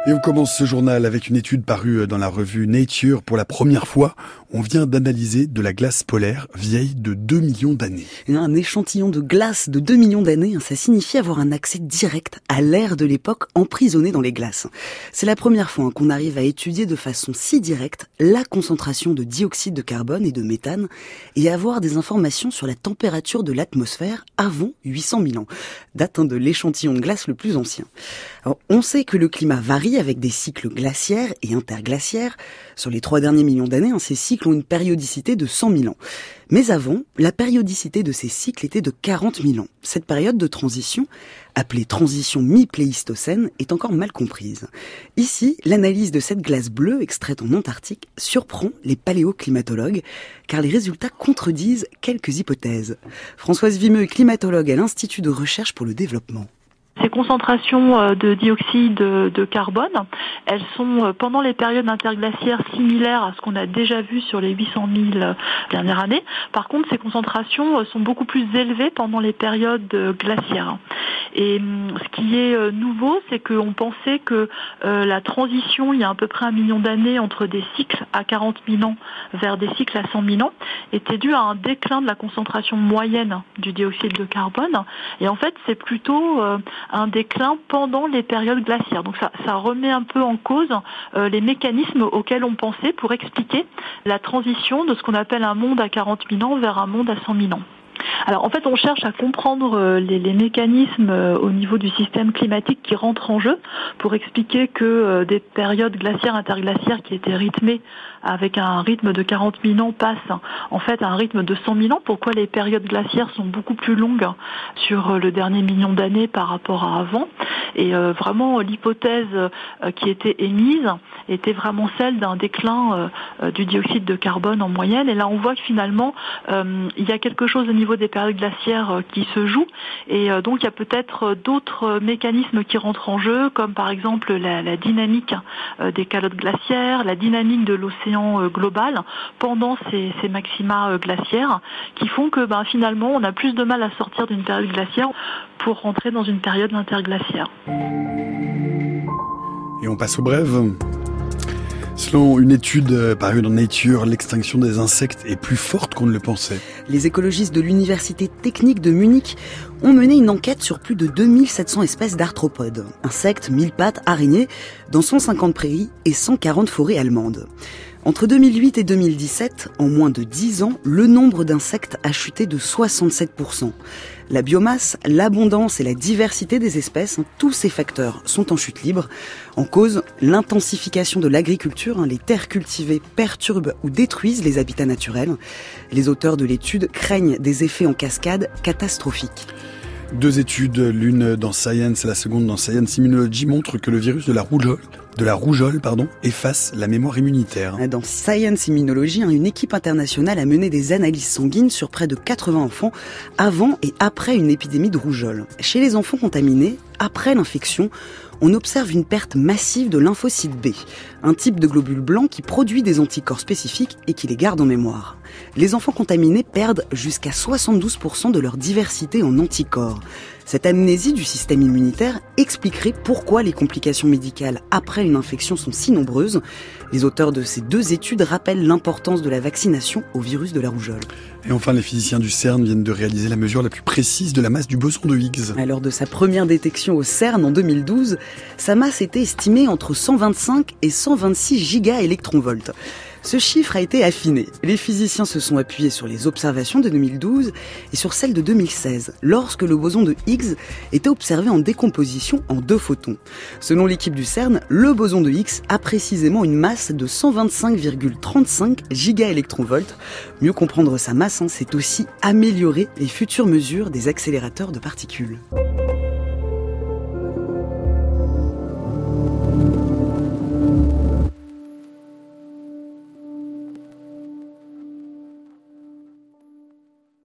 Et on commence ce journal avec une étude parue dans la revue Nature. Pour la première fois, on vient d'analyser de la glace polaire vieille de 2 millions d'années. Un échantillon de glace de 2 millions d'années, ça signifie avoir un accès direct à l'ère de l'époque emprisonnée dans les glaces. C'est la première fois qu'on arrive à étudier de façon si directe la concentration de dioxyde de carbone et de méthane et à avoir des informations sur la température de l'atmosphère avant 800 000 ans, date de l'échantillon de glace le plus ancien. Alors, on sait que le climat varie avec des cycles glaciaires et interglaciaires. Sur les 3 derniers millions d'années, ces cycles ont une périodicité de 100 000 ans. Mais avant, la périodicité de ces cycles était de 40 000 ans. Cette période de transition, appelée transition mi-pléistocène, est encore mal comprise. Ici, l'analyse de cette glace bleue extraite en Antarctique surprend les paléoclimatologues, car les résultats contredisent quelques hypothèses. Françoise Vimeux est climatologue à l'Institut de recherche pour le développement. Ces concentrations de dioxyde de carbone, elles sont pendant les périodes interglaciaires similaires à ce qu'on a déjà vu sur les 800 000 dernières années. Par contre, ces concentrations sont beaucoup plus élevées pendant les périodes glaciaires. Et ce qui est nouveau, c'est qu'on pensait que la transition, il y a à peu près 1 million d'années entre des cycles à 40 000 ans vers des cycles à 100 000 ans, était due à un déclin de la concentration moyenne du dioxyde de carbone. Et en fait, c'est plutôt un déclin pendant les périodes glaciaires. Donc ça remet un peu en cause les mécanismes auxquels on pensait pour expliquer la transition de ce qu'on appelle un monde à 40 000 ans vers un monde à 100 000 ans. Alors en fait, on cherche à comprendre les mécanismes au niveau du système climatique qui rentrent en jeu pour expliquer que des périodes glaciaires, interglaciaires qui étaient rythmées avec un rythme de 40 000 ans passent en fait à un rythme de 100 000 ans. Pourquoi les périodes glaciaires sont beaucoup plus longues sur le dernier million d'années par rapport à avant. Et vraiment, l'hypothèse qui était émise était vraiment celle d'un déclin du dioxyde de carbone en moyenne. Et là, on voit que finalement, il y a quelque chose au niveau des périodes glaciaires qui se joue. Et donc, il y a peut-être d'autres mécanismes qui rentrent en jeu, comme par exemple la dynamique des calottes glaciaires, la dynamique de l'océan global pendant ces maxima glaciaires, qui font que finalement, on a plus de mal à sortir d'une période glaciaire pour rentrer dans une période interglaciaire. Et on passe aux brèves. Selon une étude parue dans Nature, l'extinction des insectes est plus forte qu'on ne le pensait. Les écologistes de l'Université technique de Munich ont mené une enquête sur plus de 2700 espèces d'arthropodes, insectes, mille-pattes, araignées, dans 150 prairies et 140 forêts allemandes. Entre 2008 et 2017, en moins de 10 ans, le nombre d'insectes a chuté de 67%. La biomasse, l'abondance et la diversité des espèces, tous ces facteurs sont en chute libre. En cause, l'intensification de l'agriculture, les terres cultivées perturbent ou détruisent les habitats naturels. Les auteurs de l'étude craignent des effets en cascade catastrophiques. 2 études, l'une dans Science et la seconde dans Science Immunology, montrent que le virus de la rougeole, efface la mémoire immunitaire. Dans Science Immunology, une équipe internationale a mené des analyses sanguines sur près de 80 enfants avant et après une épidémie de rougeole. Chez les enfants contaminés, après l'infection, on observe une perte massive de lymphocyte B, un type de globule blanc qui produit des anticorps spécifiques et qui les garde en mémoire. Les enfants contaminés perdent jusqu'à 72% de leur diversité en anticorps. Cette amnésie du système immunitaire expliquerait pourquoi les complications médicales après une infection sont si nombreuses. Les auteurs de ces 2 études rappellent l'importance de la vaccination au virus de la rougeole. Et enfin, les physiciens du CERN viennent de réaliser la mesure la plus précise de la masse du boson de Higgs. Lors de sa première détection au CERN en 2012, sa masse était estimée entre 125 et 126 gigaélectronvolts. Ce chiffre a été affiné. Les physiciens se sont appuyés sur les observations de 2012 et sur celles de 2016, lorsque le boson de Higgs était observé en décomposition en 2 photons. Selon l'équipe du CERN, le boson de Higgs a précisément une masse de 125,35 gigaélectronvolts. Mieux comprendre sa masse, c'est aussi améliorer les futures mesures des accélérateurs de particules.